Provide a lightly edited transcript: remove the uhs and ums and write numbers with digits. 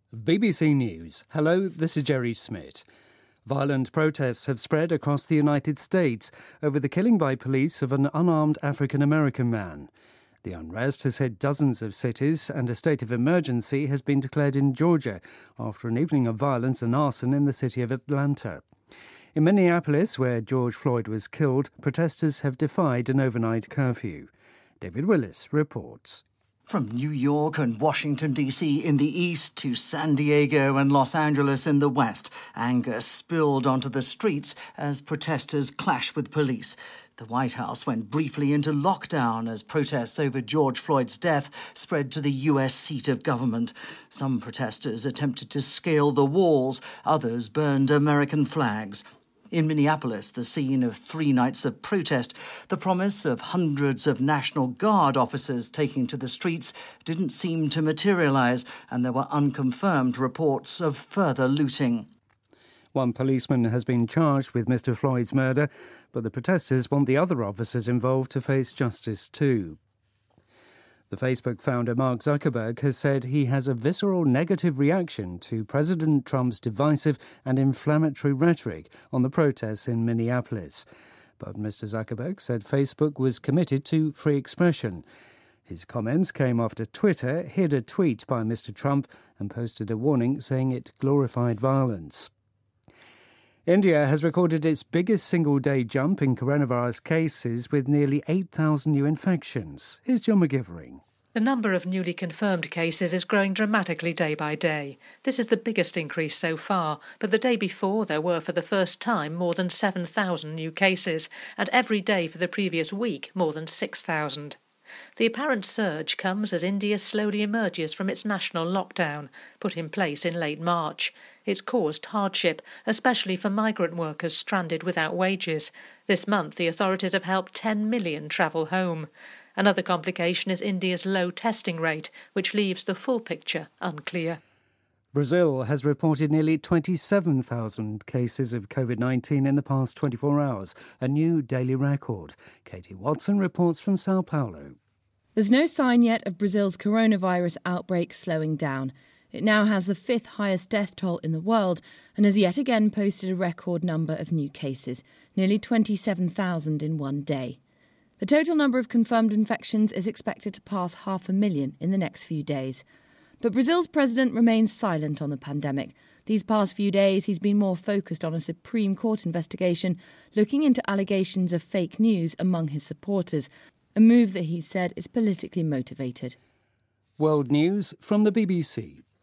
BBC News. Hello, this is Jerry Smith. Violent protests have spread across the United States over the killing by police of an unarmed African-American man. The unrest has hit dozens of cities, and a state of emergency has been declared in Georgia after an evening of violence and arson in the city of Atlanta. In Minneapolis, where George Floyd was killed, protesters have defied an overnight curfew. David Willis reports. From New York and Washington, D.C. in the east to San Diego and Los Angeles in the west, anger spilled onto the streets as protesters clashed with police. The White House went briefly into lockdown as protests over George Floyd's death spread to the U.S. seat of government. Some protesters attempted to scale the walls, others burned American flags. In Minneapolis, the scene of 3 nights of protest, the promise of hundreds of National Guard officers taking to the streets didn't seem to materialise, and there were unconfirmed reports of further looting. One policeman has been charged with Mr. Floyd's murder, but the protesters want the other officers involved to face justice too. The Facebook founder Mark Zuckerberg has said he has a visceral negative reaction to President Trump's divisive and inflammatory rhetoric on the protests in Minneapolis. But Mr. Zuckerberg said Facebook was committed to free expression. His comments came after Twitter hid a tweet by Mr. Trump and posted a warning saying it glorified violence. India has recorded its biggest single-day jump in coronavirus cases with nearly 8,000 new infections. Here's John McGivering. The number of newly confirmed cases is growing dramatically day by day. This is the biggest increase so far, but the day before there were for the first time more than 7,000 new cases, and every day for the previous week more than 6,000. The apparent surge comes as India slowly emerges from its national lockdown, put in place in late March. It's caused hardship, especially for migrant workers stranded without wages. This month, the authorities have helped 10 million travel home. Another complication is India's low testing rate, which leaves the full picture unclear. Brazil has reported nearly 27,000 cases of COVID-19 in the past 24 hours, a new daily record. Katie Watson reports from Sao Paulo. There's no sign yet of Brazil's coronavirus outbreak slowing down. It now has the 5th highest death toll in the world and has yet again posted a record number of new cases, nearly 27,000 in one day. The total number of confirmed infections is expected to pass 500,000 in the next few days. But Brazil's president remains silent on the pandemic. These past few days, he's been more focused on a Supreme Court investigation looking into allegations of fake news among his supporters, a move that he said is politically motivated. World News from the BBC.